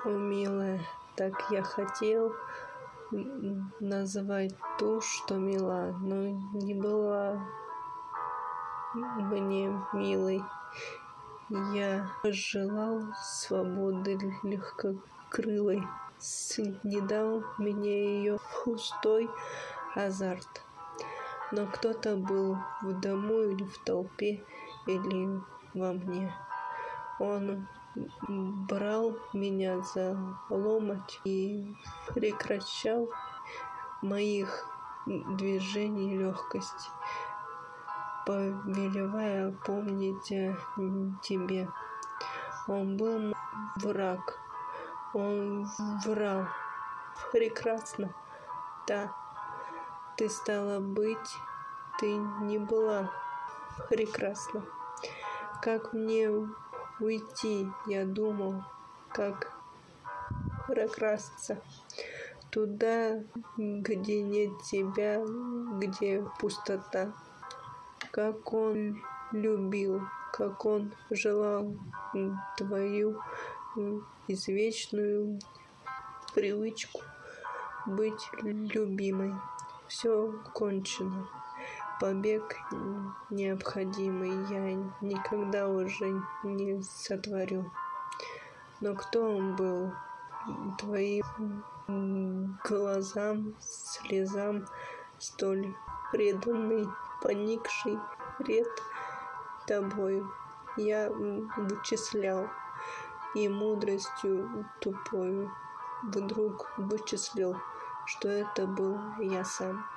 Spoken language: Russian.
О, милая, так я хотел называть ту, что мила, но не была мне милой. Я желал свободы легкокрылой, снедал меня ее пустой азарт. Но кто-то был в дому или в толпе, или во мне. Он брал меня за ломоть и прекращал моих движений легкость, повелевая помнить о тебе. Он был враг, он врал. Прекрасно, да, ты стала быть, ты не была прекрасна. Как мне уйти, я думал, как прокрасться туда, где нет тебя, где пустота. Как он любил, как он желал твою извечную привычку быть любимой. Все кончено. Побег необходимый я никогда уже не сотворю. Но кто он был? Твоим глазам, слезам, столь преданный, поникший пред тобою. Я вычислял, и мудростью тупою вдруг вычислил, что это был я сам.